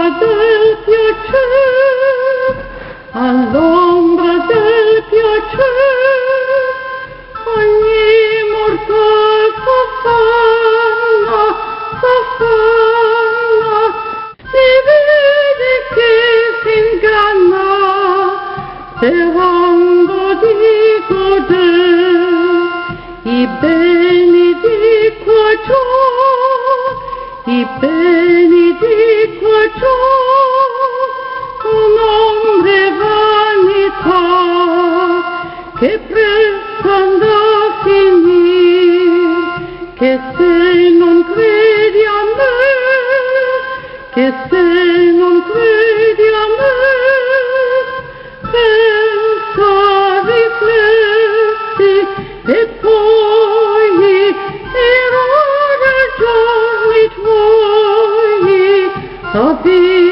del piacere, all'ombra del piacere, ogni mortal s'affanna, si vede che s'inganna, sperando di godere i beni di qua giù, i beni di qua giù, un'ombre vanità che presto andrà a finire, che se non credi a me, che se non credi a me, pensa, rifletti e poi errore giorni tuoi,